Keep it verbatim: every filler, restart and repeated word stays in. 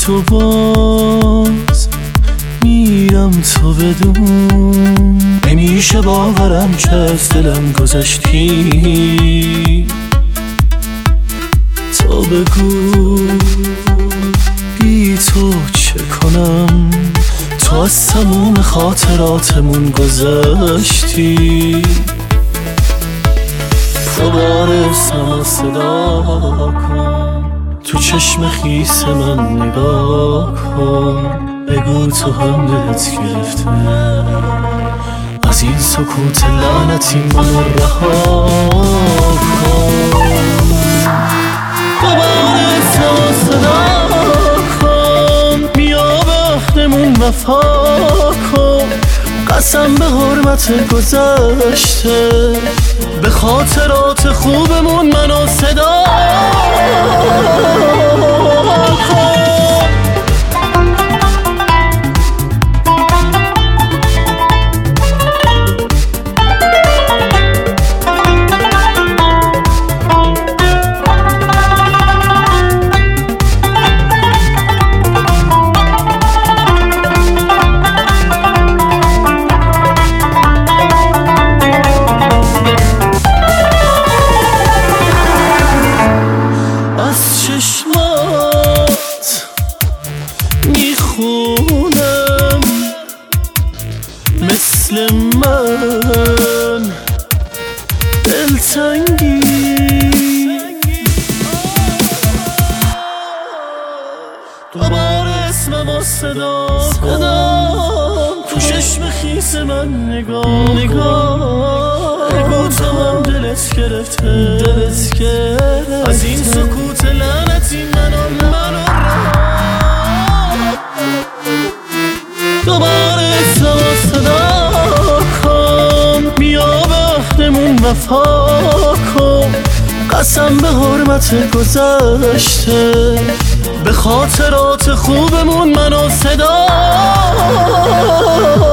تو باز میرم تو بدون، نمیشه باورم که از دلم گذشتی. تو بگو بی تو چه کنم، تو از تموم خاطراتمون گذشتی. دوباره اسمم صدا کن، تو چشم خیس من نگاه کن، بگو تو هم دلت گرفته از این سکوت لعنتی منو رها کن. دوباره اسمم صدا کن، بیا به عهدمون وفا کن، قسم به حرمت گذشته، به خاطرات خوبمون منو صدا کن. میخونم مثل من دلتنگی، دوباره اسمم و صدا کن، تو چشم خیس من نگاه نگاه، بگو تو هم دلت گرفته دلت گرفته از این سکوت لعنتی منو منو دوباره اسمم صدا کن، بیا به عهدمون وفا کن، قسم به حرمت گذشته، به خاطرات خوبمون منو صدا